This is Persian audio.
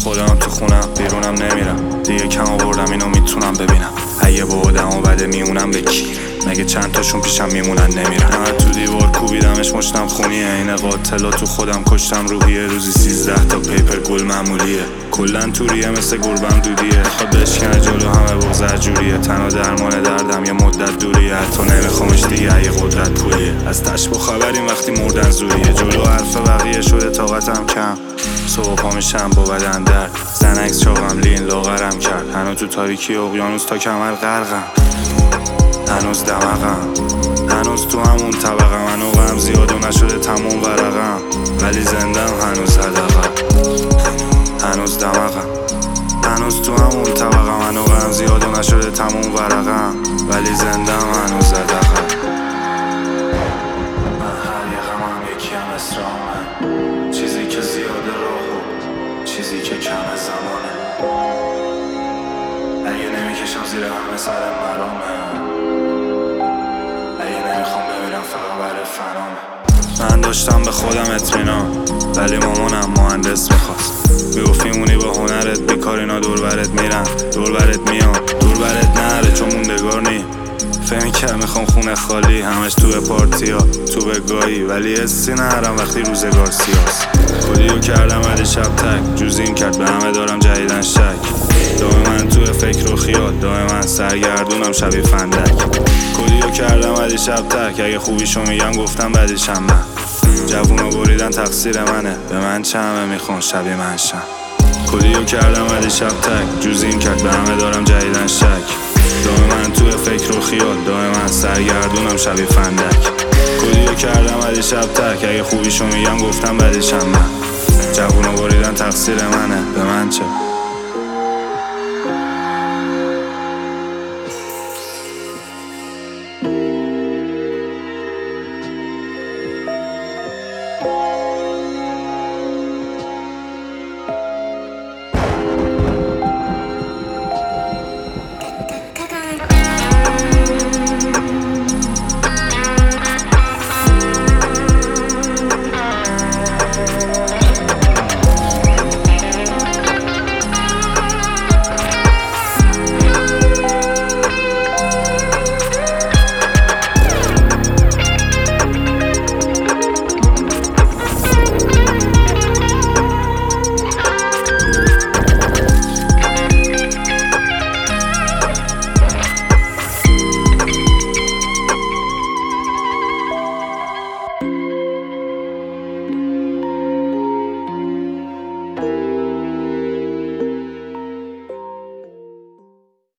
خودم تو خونم بیرونم نمیرم، دیگه کم آوردم اینو میتونم ببینم. اگه با آدم و بده میمونم به کی؟ مگه چند تاشون پیشم میمونن نمیرن؟ من تو دیوار کوبیدمش مشتم خونیه، این قاتلا تو خودم کشتم روحیه. روزی 13 تا پیپر گل معمولیه، کلن توریه مثل گربم دودیه. خود بشکنه جلو همه بغض جوریه، تنها درمان دردم یه مدت دوریه. حتی نمیخوامش دیگه اگه قدرت پولیه، از تشبه خبریم وقتی مردن زوریه. جلو حرف بقیه شده طاقتم کم، صبح پا میشم با بدن درد. زنکس چاقم لین لاغرم کرد، هنوز تو تاریکی اقیانوس تا کمر غرقم. هنوز دمقم، هنوز تو همون طبقم. هنوزم زیاد و نشده تموم ورقم، ولی زندم هنوز حدقم. هنوز دمقم، هنوز تو همون طبقم. هنوزم زیاد و نشده تموم ورقم، ولی زندم هنوز حدقم. من هر یه غمم یکیم اسرامه، چیزی که زیاده راهو، چیزی که کم زمانه. اگه نمیکشم زیر همه سر مرامه، اگه نمیخوام بمیرم فقط برای فنامه. من داشتم به خودم اطمینان، ولی مامانم مهندس میخواست. میگفت میمونی با هنرت بیکار، اینا دور برت میرن دور برت میان، دور برت نره چون موندگار نی. فهمی که میخوام خونه خالی، همش تو پارتیا تو بگاهی، ولی حسی نرم وقتی روزگار سیاست. کلیو کردم علی شب تک، جوزیم کرد به همه دارم جدیدن شک. دائم من تو فکر و خیال، دائم من سرگردونم شبیه فندک. کلیو کردم علی شب تک، اگه خوبیشو میگم گفتم بدیشم من. جوونا بریدن تقصیر منه، به من چه همه میخوان شبیه من شم. کلیو کردم علی شب تک، جوزیم کرد به همه دارم جدیدن شک. دائم من تو فکر و خیال، دائم من سرگردونم شبیه فندک. کلیو کردم علی شب تک، اگه خوبیشو میگم گفتم بدیشم من. جوونا بریدن تقصیر منه، به من چه؟